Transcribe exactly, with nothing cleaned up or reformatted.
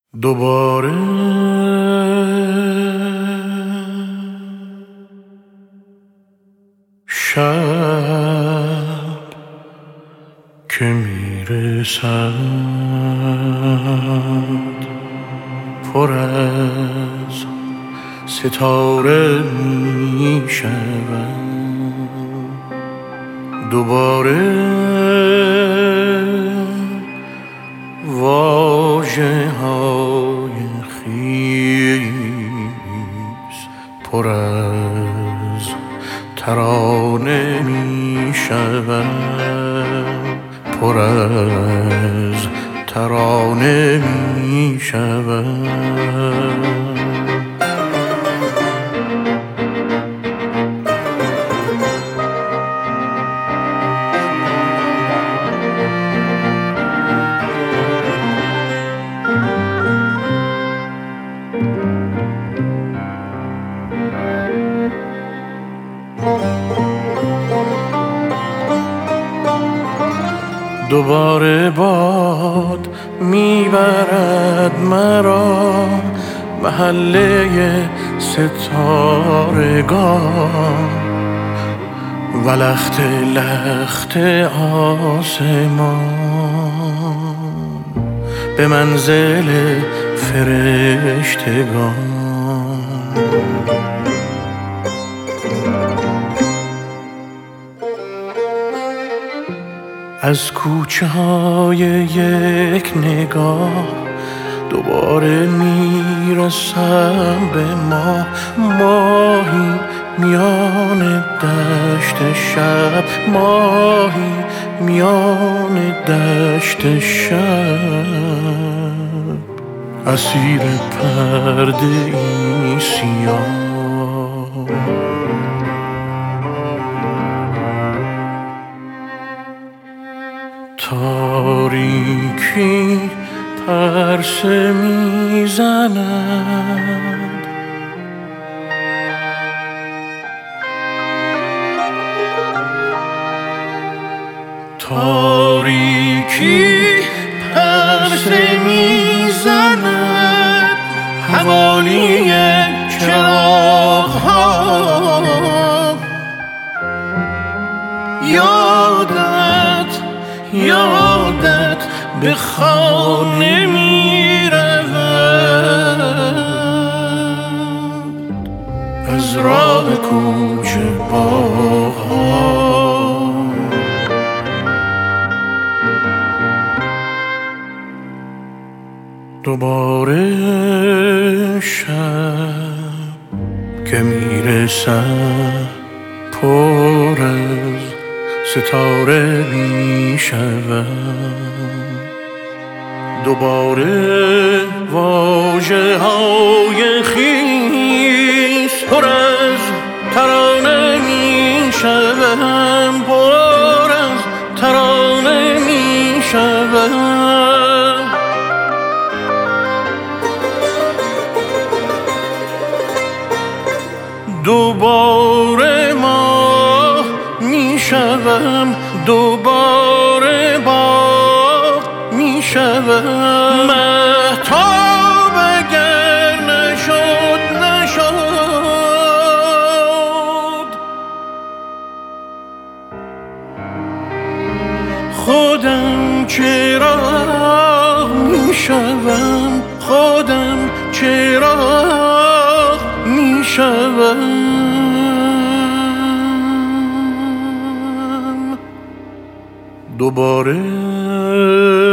دوباره شب که میرسد پر از ستاره میشود. دوباره واژه های خیس پر از ترانه می شود، پر از ترانه می شود. دوباره باد میبرد مرا محله ستارگان و لخت لخت آسمان به منزل فرشتگان. از کوچه های یک نگاه دوباره میرسم به ما، ماهی میان دشت شب، ماهی میان دشت شب، اسیر پرده ای سیاه. تاریکی پرسه میزند، تاریکی پرسه میزند حوالی چراغ‌ها. یادت یادت به خانه می رود از راه کوچه باغ‌ها. دوباره شب که می رسد پر از ستاره می شود. دوباره واژه های خیس پر از ترانه می شود، پر از ترانه می شود. دوباره ما می شوم، دوباره باغ می شوم. مهتاب اگر نشد نشد، خودم چراغ می شوم، خودم چراغ می شوم. دوباره